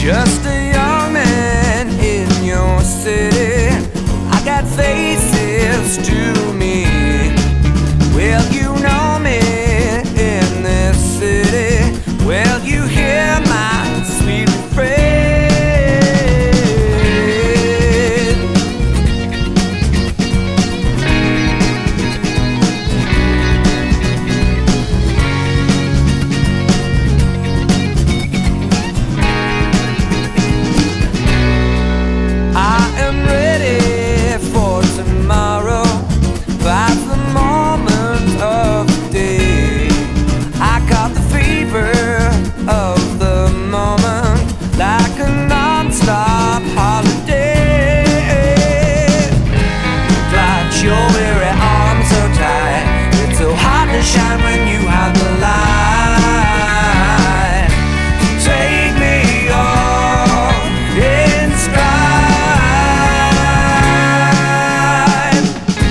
Just a young man in your city. I got faces to me. Well, you know me in this city. Well, you hear my sweet refrain. Shine when you have the light. Take me all in stride.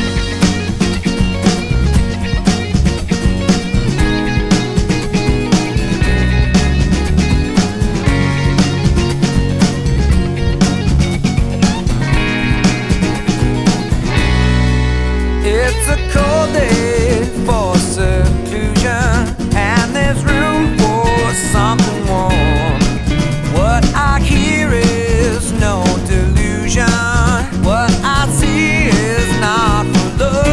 It's a cold day for seclusion, and there's room for something warm. What I hear is no delusion. What I see is not for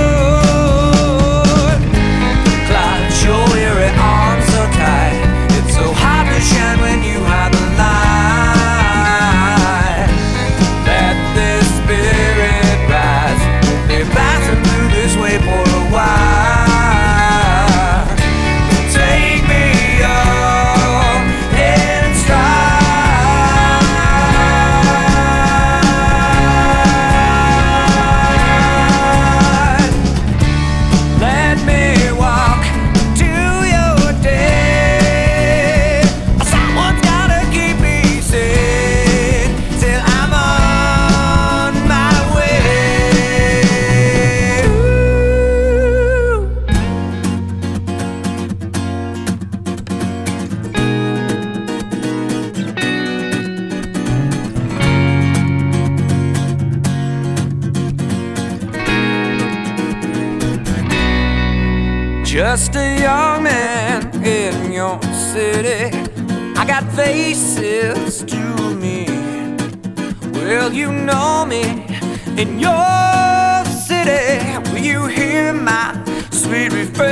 love. Clutch your weary arms so tight. It's so hard to shine when you have the light. Let this spirit rise. We'll be passing through this way for a while. Just a young man in your city. I got faces to me. Well, you know me in your city. Will you hear my sweet refrain?